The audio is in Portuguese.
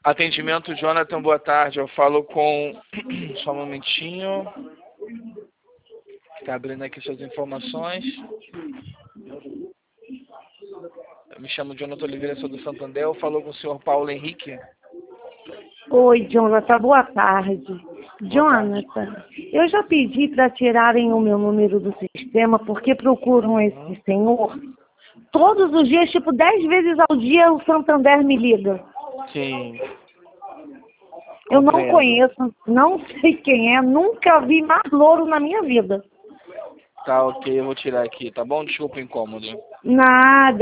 Atendimento, Jonathan, boa tarde. Eu falo com... Só um momentinho. Está abrindo aqui suas informações. Eu me chamo Jonathan Oliveira, sou do Santander. Eu falo com o senhor Paulo Henrique. Oi, Jonathan, boa tarde. Boa tarde. Jonathan, eu já pedi para tirarem o meu número do sistema porque procuram esse senhor. Todos os dias, tipo 10 vezes ao dia, o Santander me liga. Sim. Eu não Compreendo. conheço, não sei quem é, nunca vi mais louro na minha vida. Tá, ok, eu vou tirar aqui, tá bom? Desculpa o incômodo. Nada.